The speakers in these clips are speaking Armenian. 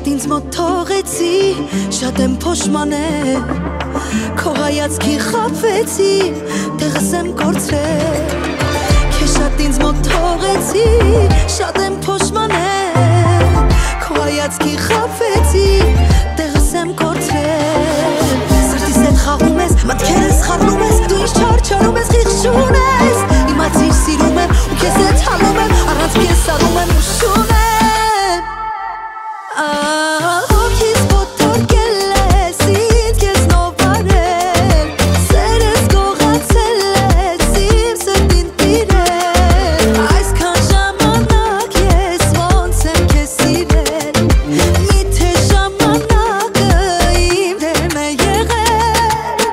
շատ ինձ մոտ թողեցի, շատ եմ փոշմանել, քո հայացքի խաբվեցի, տեղս եմ կորցրել, քեզ շատ ինձ մոտ թողեցի, շատ եմ փոշմանել, քո հայացքի խաբվեցի, տեղս եմ կորցրել, սրտիս հետ խաղում ես, մտքերս խառնում ես, դու ինձ չարչարում ես, խիղճում ես, իմացիր սիրում եմ ու քեզ հետ հալում եմ, առանց քեզ սառում եմ ու շուն եմ Հոգիս ոտորկել ես, ինձ քեզնով արել, սերս գողացել ես, իմ սրտին տիրել, այսքան ժամանակ ես ոնց եմ քեզ սիրել, միթե ժամանակը իմ դեմ է եղել,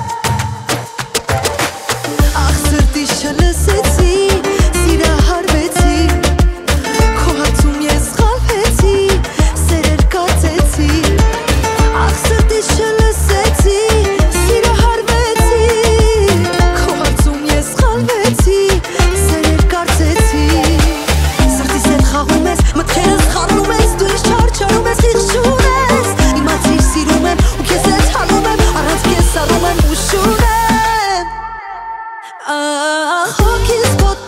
ախ սրտիս չլսեցի, սիրահարվեցի, քո հարցում ես խաբվեցի, սերեր կացեցի, ախ սրտիս չլսեցի, սիրահարվեցի, քո հարցում ես խաբվեցի, սերեր կացեցի, սրտիս հետ խաղում ես, մտքերս խառնում ես, դու ինձ չարչարում ես, խիղճում ես, իմացիր սիրում եմ ու քեզ հետ հալում եմ, առանց քեզ սառում եմ ու շուն եմ Հոգիս